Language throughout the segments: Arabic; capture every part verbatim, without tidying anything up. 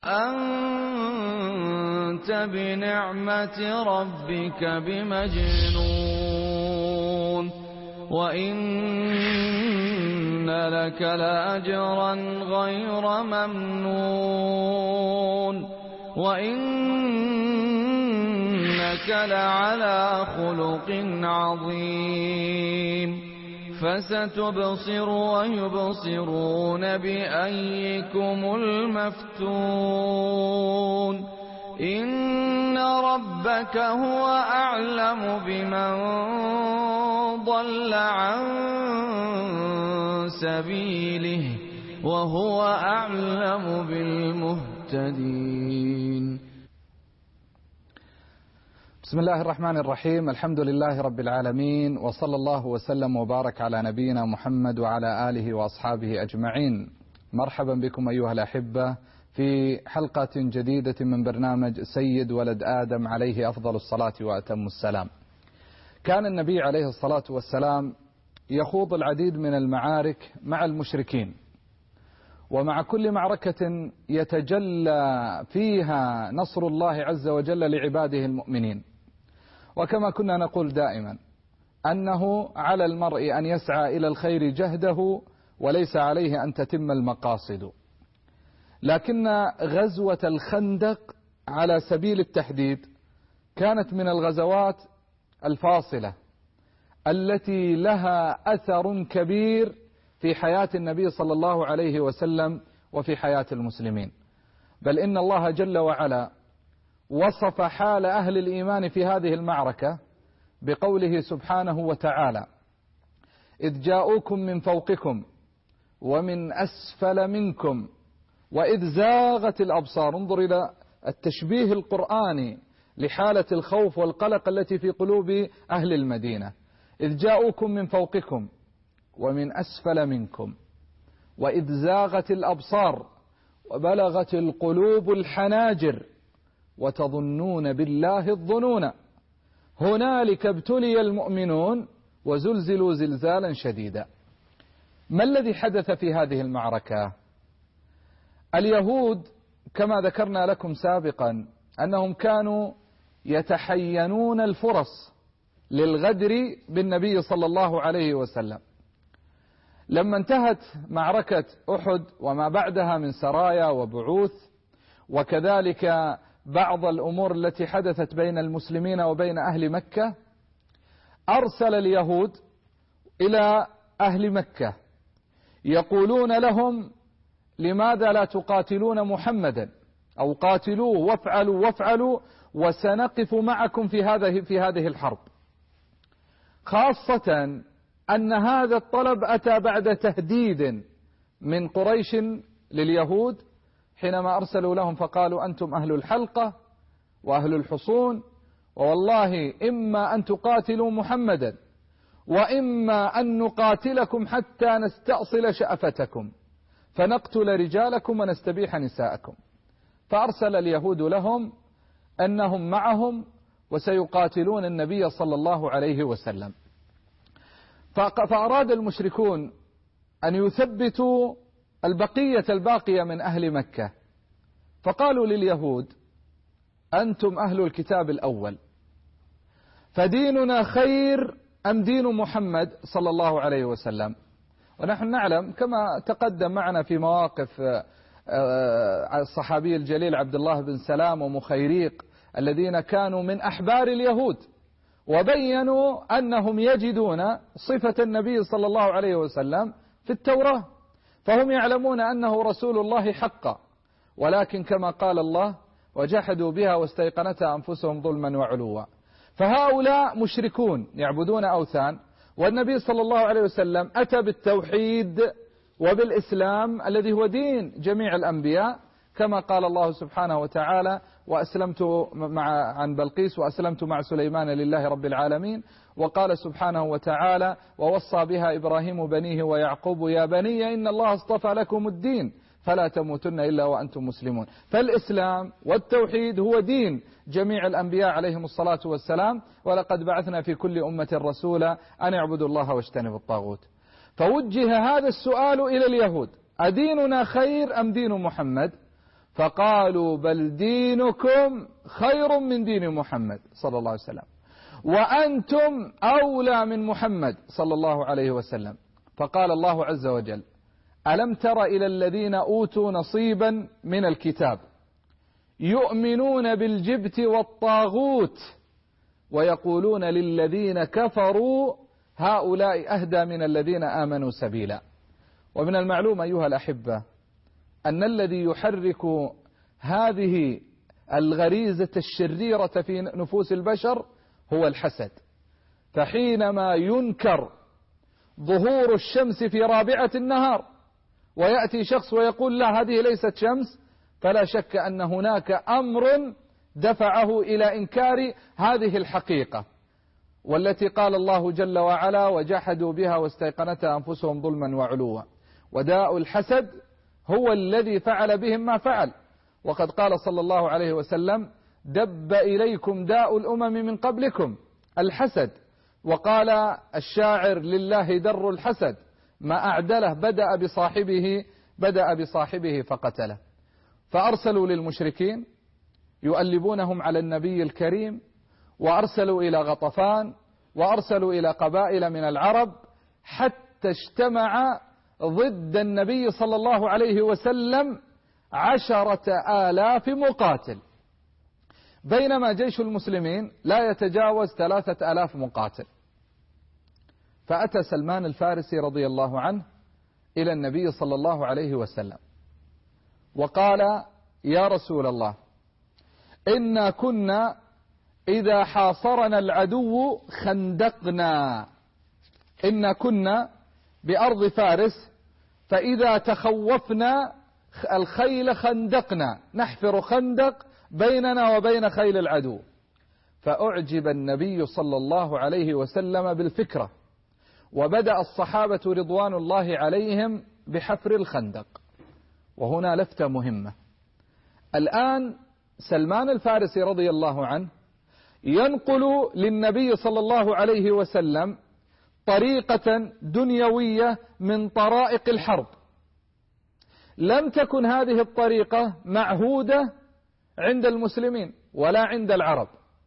أنت بنعمة ربك بمجنون وإن لك لأجرا غير ممنون وإنك لعلى خلق عظيم فستبصر ويبصرون بأيكم المفتون إن ربك هو أعلم بمن ضل عن سبيله وهو أعلم بالمهتدين. بسم الله الرحمن الرحيم. الحمد لله رب العالمين، وصلى الله وسلم وبارك على نبينا محمد وعلى آله وأصحابه أجمعين. مرحبا بكم أيها الأحبة في حلقة جديدة من برنامج سيد ولد آدم عليه أفضل الصلاة وأتم السلام. كان النبي عليه الصلاة والسلام يخوض العديد من المعارك مع المشركين، ومع كل معركة يتجلى فيها نصر الله عز وجل لعباده المؤمنين. وكما كنا نقول دائما أنه على المرء أن يسعى إلى الخير جهده وليس عليه أن تتم المقاصد. لكن غزوة الخندق على سبيل التحديد كانت من الغزوات الفاصلة التي لها أثر كبير في حياة النبي صلى الله عليه وسلم وفي حياة المسلمين. بل إن الله جل وعلا وصف حال أهل الإيمان في هذه المعركة بقوله سبحانه وتعالى: إذ جاءوكم من فوقكم ومن أسفل منكم وإذ زاغت الأبصار. انظر إلى التشبيه القرآني لحالة الخوف والقلق التي في قلوب أهل المدينة. إذ جاءوكم من فوقكم ومن أسفل منكم وإذ زاغت الأبصار وبلغت القلوب الحناجر وتظنون بالله الظنون هنالك ابتلي المؤمنون وزلزلوا زلزالا شديدا. ما الذي حدث في هذه المعركة؟ اليهود كما ذكرنا لكم سابقا أنهم كانوا يتحينون الفرص للغدر بالنبي صلى الله عليه وسلم. لما انتهت معركة أحد وما بعدها من سرايا وبعوث، وكذلك بعض الأمور التي حدثت بين المسلمين وبين أهل مكة، أرسل اليهود إلى أهل مكة يقولون لهم: لماذا لا تقاتلون محمدا؟ أو قاتلوه وافعلوا وافعلوا وسنقف معكم في هذه في هذه الحرب. خاصة أن هذا الطلب أتى بعد تهديد من قريش لليهود حينما أرسلوا لهم فقالوا: أنتم أهل الحلقة وأهل الحصون، ووالله إما أن تقاتلوا محمدا وإما أن نقاتلكم حتى نستأصل شأفتكم فنقتل رجالكم ونستبيح نساءكم. فأرسل اليهود لهم أنهم معهم وسيقاتلون النبي صلى الله عليه وسلم. فأراد المشركون أن يثبتوا البقية الباقية من أهل مكة، فقالوا لليهود: أنتم أهل الكتاب الأول، فديننا خير أم دين محمد صلى الله عليه وسلم؟ ونحن نعلم كما تقدم معنا في مواقف الصحابي الجليل عبد الله بن سلام ومخيريق الذين كانوا من أحبار اليهود، وبينوا أنهم يجدون صفة النبي صلى الله عليه وسلم في التوراة، فهم يعلمون أنه رسول الله حقا، ولكن كما قال الله: وجحدوا بها واستيقنتها أنفسهم ظلما وعلوا. فهؤلاء مشركون يعبدون أوثان، والنبي صلى الله عليه وسلم أتى بالتوحيد وبالإسلام الذي هو دين جميع الأنبياء، كما قال الله سبحانه وتعالى: وأسلمت مع عن بلقيس وأسلمت مع سليمان لله رب العالمين. وقال سبحانه وتعالى: ووصى بها إبراهيم بنيه ويعقوب يا بني إن الله اصطفى لكم الدين فلا تموتن إلا وأنتم مسلمون. فالإسلام والتوحيد هو دين جميع الأنبياء عليهم الصلاة والسلام، ولقد بعثنا في كل أمة رسولا أن اعبدوا الله واجتنبوا الطاغوت. فوجه هذا السؤال إلى اليهود: أديننا خير أم دين محمد؟ فقالوا بل دينكم خير من دين محمد صلى الله عليه وسلم، وأنتم أولى من محمد صلى الله عليه وسلم. فقال الله عز وجل: ألم تر إلى الذين أوتوا نصيبا من الكتاب يؤمنون بالجبت والطاغوت ويقولون للذين كفروا هؤلاء أهدى من الذين آمنوا سبيلا. ومن المعلوم أيها الأحبة أن الذي يحرك هذه الغريزة الشريرة في نفوس البشر هو الحسد. فحينما ينكر ظهور الشمس في رابعة النهار ويأتي شخص ويقول لا هذه ليست شمس، فلا شك أن هناك أمر دفعه إلى إنكار هذه الحقيقة، والتي قال الله جل وعلا: وجحدوا بها واستيقنتها أنفسهم ظلما وعلوا. وداء الحسد هو الذي فعل بهم ما فعل. وقد قال صلى الله عليه وسلم: دب إليكم داء الأمم من قبلكم الحسد. وقال الشاعر: لله در الحسد ما أعدله بدأ بصاحبه بدأ بصاحبه فقتله. فأرسلوا للمشركين يؤلبونهم على النبي الكريم، وأرسلوا إلى غطفان، وأرسلوا إلى قبائل من العرب، حتى اجتمع ضد النبي صلى الله عليه وسلم عشرة آلاف مقاتل، بينما جيش المسلمين لا يتجاوز ثلاثة آلاف مقاتل. فأتى سلمان الفارسي رضي الله عنه إلى النبي صلى الله عليه وسلم وقال: يا رسول الله، إنا كنا إذا حاصرنا العدو خندقنا. إنا كنا بأرض فارس، فإذا تخوفنا الخيل خندقنا، نحفر خندق بيننا وبين خيل العدو. فأعجب النبي صلى الله عليه وسلم بالفكرة، وبدأ الصحابة رضوان الله عليهم بحفر الخندق. وهنا لفتة مهمة. الآن سلمان الفارسي رضي الله عنه ينقل للنبي صلى الله عليه وسلم طريقة دنيوية من طرائق الحرب، لم تكن هذه الطريقة معهودة عند المسلمين ولا عند العرب.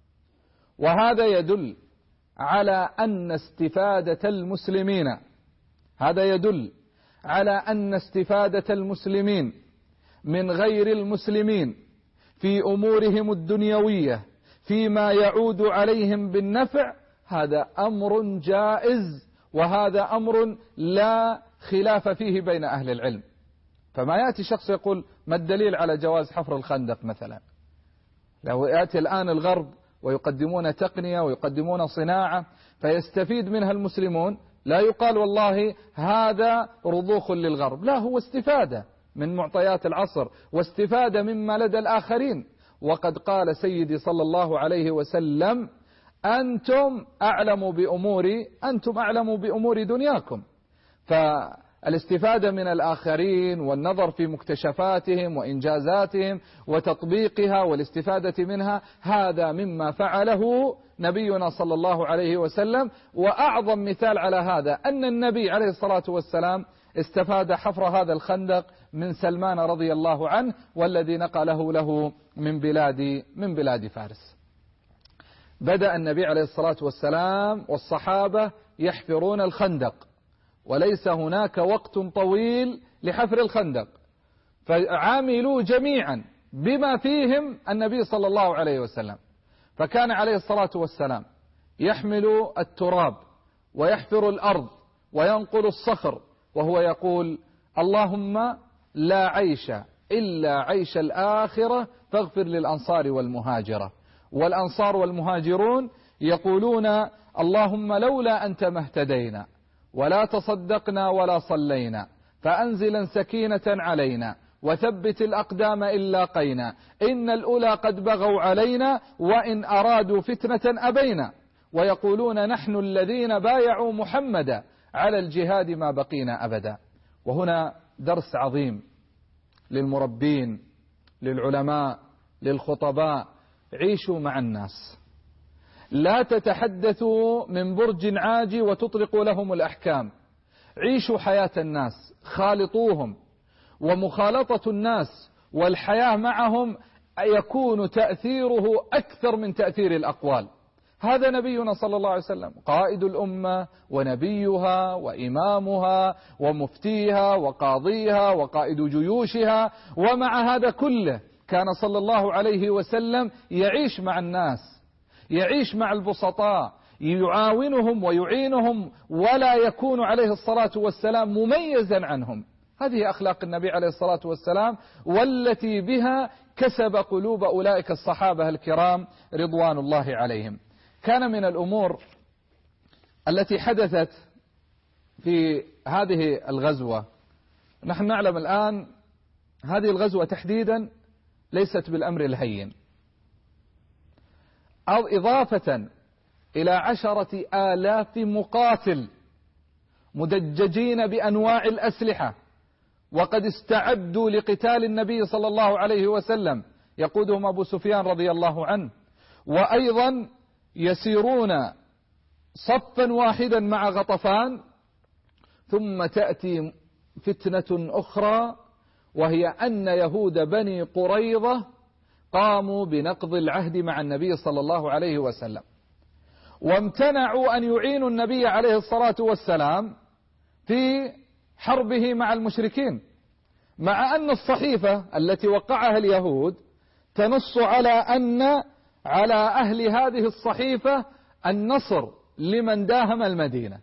وهذا يدل على أن استفادة المسلمين هذا يدل على أن استفادة المسلمين من غير المسلمين في أمورهم الدنيوية فيما يعود عليهم بالنفع هذا أمر جائز، وهذا أمر لا خلاف فيه بين أهل العلم. فما يأتي شخص يقول ما الدليل على جواز حفر الخندق مثلا؟ لو يأتي الآن الغرب ويقدمون تقنية ويقدمون صناعة فيستفيد منها المسلمون، لا يقال والله هذا رضوخ للغرب، لا، هو استفادة من معطيات العصر واستفادة مما لدى الآخرين. وقد قال سيدي صلى الله عليه وسلم: أنتم أعلم بأمور أنتم أعلم بأمور دنياكم. فالاستفادة من الآخرين والنظر في مكتشفاتهم وإنجازاتهم وتطبيقها والاستفادة منها هذا مما فعله نبينا صلى الله عليه وسلم. وأعظم مثال على هذا أن النبي عليه الصلاة والسلام استفاد حفر هذا الخندق من سلمان رضي الله عنه، والذي نقله له من بلاد من بلاد فارس. بدأ النبي عليه الصلاة والسلام والصحابة يحفرون الخندق، وليس هناك وقت طويل لحفر الخندق، فعاملوا جميعا بما فيهم النبي صلى الله عليه وسلم. فكان عليه الصلاة والسلام يحمل التراب ويحفر الأرض وينقل الصخر، وهو يقول: اللهم لا عيش إلا عيش الآخرة فاغفر للأنصار والمهاجرة. والأنصار والمهاجرون يقولون: اللهم لولا أنت ما اهتدينا ولا تصدقنا ولا صلينا، فأنزلا سكينة علينا وثبت الأقدام إن لاقينا، إن الأولى قد بغوا علينا وإن أرادوا فتنة أبينا. ويقولون: نحن الذين بايعوا محمدا على الجهاد ما بقينا أبدا. وهنا درس عظيم للمربين، للعلماء، للخطباء: عيشوا مع الناس، لا تتحدثوا من برج عاجي وتطلقوا لهم الأحكام. عيشوا حياة الناس، خالطوهم. ومخالطة الناس والحياة معهم يكون تأثيره أكثر من تأثير الأقوال. هذا نبينا صلى الله عليه وسلم قائد الأمة ونبيها وإمامها ومفتيها وقاضيها وقائد جيوشها، ومع هذا كله كان صلى الله عليه وسلم يعيش مع الناس، يعيش مع البسطاء، يعاونهم ويعينهم، ولا يكون عليه الصلاة والسلام مميزا عنهم. هذه أخلاق النبي عليه الصلاة والسلام، والتي بها كسب قلوب أولئك الصحابة الكرام رضوان الله عليهم. كان من الأمور التي حدثت في هذه الغزوة، نحن نعلم الآن هذه الغزوة تحديدا ليست بالأمر الهين، أو إضافة إلى عشرة آلاف مقاتل مدججين بأنواع الأسلحة، وقد استعدوا لقتال النبي صلى الله عليه وسلم، يقودهم أبو سفيان رضي الله عنه، وأيضا يسيرون صفا واحدا مع غطفان. ثم تأتي فتنة أخرى، وهي أن يهود بني قريظة قاموا بنقض العهد مع النبي صلى الله عليه وسلم، وامتنعوا أن يعينوا النبي عليه الصلاة والسلام في حربه مع المشركين، مع أن الصحيفة التي وقعها اليهود تنص على أن على أهل هذه الصحيفة النصر لمن داهم المدينة.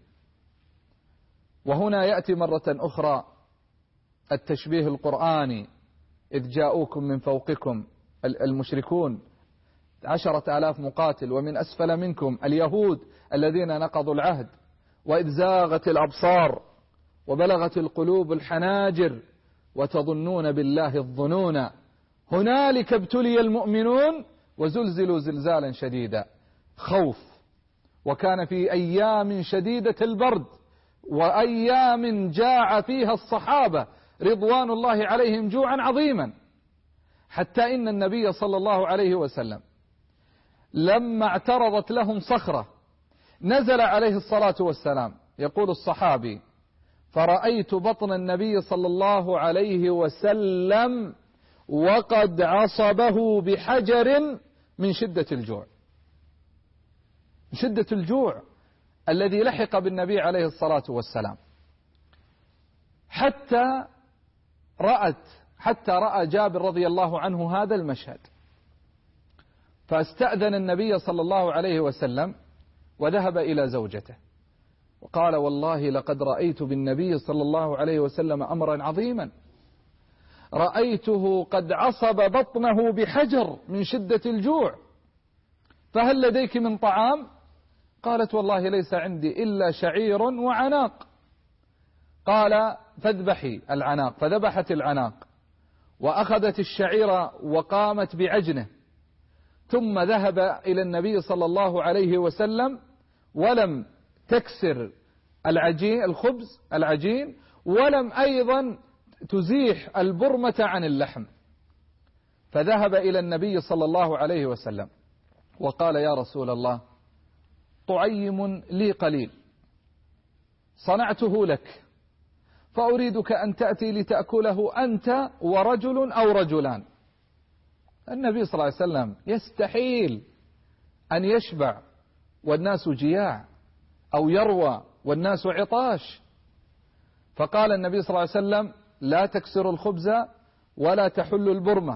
وهنا يأتي مرة أخرى التشبيه القرآني: إذ جاءوكم من فوقكم المشركون عشرة آلاف مقاتل، ومن أسفل منكم اليهود الذين نقضوا العهد، وإذ زاغت الأبصار وبلغت القلوب الحناجر وتظنون بالله الظنون هنالك ابتلي المؤمنون وزلزلوا زلزالا شديدا. خوف، وكان في أيام شديدة البرد، وأيام جاع فيها الصحابة رضوان الله عليهم جوعا عظيما، حتى إن النبي صلى الله عليه وسلم لما اعترضت لهم صخرة نزل عليه الصلاة والسلام. يقول الصحابي: فرأيت بطن النبي صلى الله عليه وسلم وقد عصبه بحجر من شدة الجوع، من شدة الجوع الذي لحق بالنبي عليه الصلاة والسلام، حتى رأت حتى رأى جابر رضي الله عنه هذا المشهد، فاستأذن النبي صلى الله عليه وسلم وذهب إلى زوجته وقال: والله لقد رأيت بالنبي صلى الله عليه وسلم أمرا عظيما، رأيته قد عصب بطنه بحجر من شدة الجوع، فهل لديك من طعام؟ قالت: والله ليس عندي إلا شعير وعناق. قال: فاذبحي العناق. فذبحت العناق وأخذت الشعير وقامت بعجنه، ثم ذهب إلى النبي صلى الله عليه وسلم ولم تكسر العجين الخبز العجين، ولم أيضا تزيح البرمة عن اللحم، فذهب إلى النبي صلى الله عليه وسلم وقال: يا رسول الله، طعيم لي قليل صنعته لك، فأريدك أن تأتي لتأكله أنت ورجل أو رجلان. النبي صلى الله عليه وسلم يستحيل أن يشبع والناس جياع، أو يروى والناس عطاش. فقال النبي صلى الله عليه وسلم: لا تكسر الخبز ولا تحل البرمة.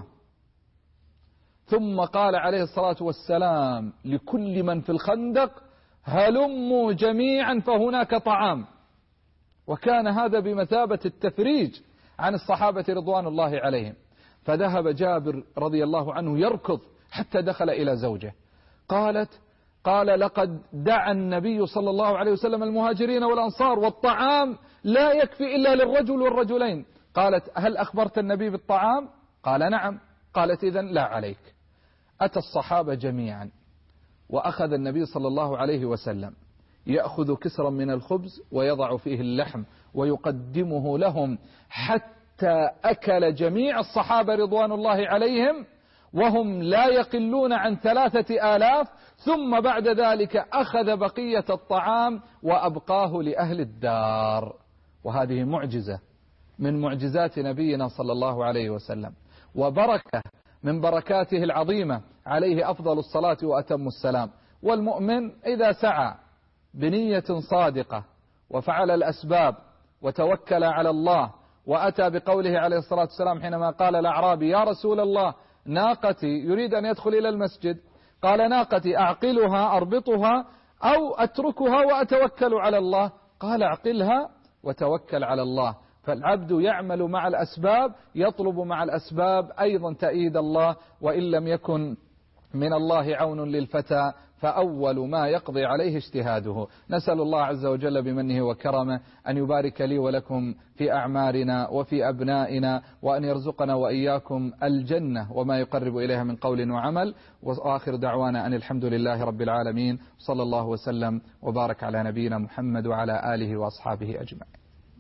ثم قال عليه الصلاة والسلام لكل من في الخندق: هلموا جميعا فهناك طعام. وكان هذا بمثابة التفريج عن الصحابة رضوان الله عليهم. فذهب جابر رضي الله عنه يركض حتى دخل إلى زوجه. قالت قال: لقد دعا النبي صلى الله عليه وسلم المهاجرين والأنصار، والطعام لا يكفي إلا للرجل والرجلين. قالت: هل أخبرت النبي بالطعام؟ قال: نعم. قالت: إذن لا عليك. أتى الصحابة جميعا، وأخذ النبي صلى الله عليه وسلم يأخذ كسرا من الخبز ويضع فيه اللحم ويقدمه لهم، حتى أكل جميع الصحابة رضوان الله عليهم وهم لا يقلون عن ثلاثة آلاف. ثم بعد ذلك أخذ بقية الطعام وأبقاه لأهل الدار. وهذه معجزة من معجزات نبينا صلى الله عليه وسلم. وبركة من بركاته العظيمة عليه أفضل الصلاة وأتم السلام. والمؤمن إذا سعى بنية صادقة وفعل الأسباب وتوكل على الله وأتى بقوله عليه الصلاة والسلام حينما قال الأعرابي يا رسول الله ناقتي، يريد أن يدخل إلى المسجد، قال ناقتي أعقلها أربطها أو أتركها وأتوكل على الله؟ قال أعقلها وتوكل على الله. فالعبد يعمل مع الأسباب، يطلب مع الأسباب أيضا تأييد الله، وإن لم يكن من الله عون للفتى فأول ما يقضي عليه اجتهاده. نسأل الله عز وجل بمنه وكرمه أن يبارك لي ولكم في أعمارنا وفي أبنائنا، وأن يرزقنا وإياكم الجنة وما يقرب إليها من قول وعمل. وآخر دعوانا أن الحمد لله رب العالمين، صلى الله وسلم وبارك على نبينا محمد وعلى آله وأصحابه أجمعين.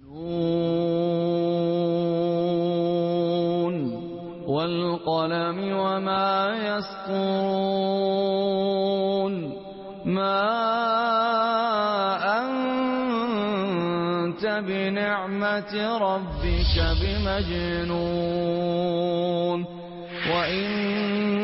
نون والقلم وما يسطرون ما أنت بنعمة ربك بمجنون وإن